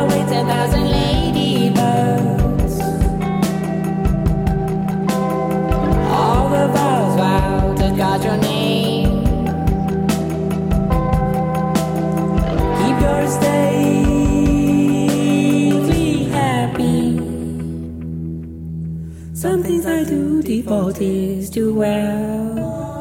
with 10,000 ladybirds. All the vows vowed to guard your name. Keep your stately happy. Some things I do devotees do well.